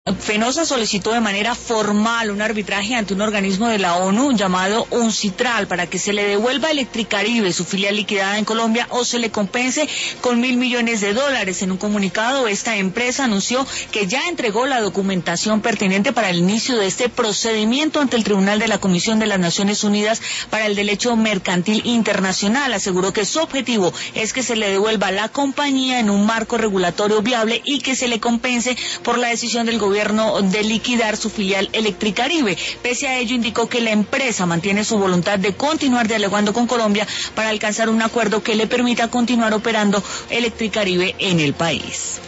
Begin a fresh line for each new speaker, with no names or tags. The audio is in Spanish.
Fenosa solicitó de manera formal un arbitraje ante un organismo de la ONU llamado UNCITRAL para que se le devuelva a Electricaribe, su filial liquidada en Colombia, o se le compense con $1.000 millones. En un comunicado, esta empresa anunció que ya entregó la documentación pertinente para el inicio de este procedimiento ante el Tribunal de la Comisión de las Naciones Unidas para el Derecho Mercantil Internacional. Aseguró que su objetivo es que se le devuelva a la compañía en un marco regulatorio viable y que se le compense por la decisión del gobierno de liquidar su filial Electricaribe. Pese a ello, indicó que la empresa mantiene su voluntad de continuar dialogando con Colombia para alcanzar un acuerdo que le permita continuar operando Electricaribe en el país.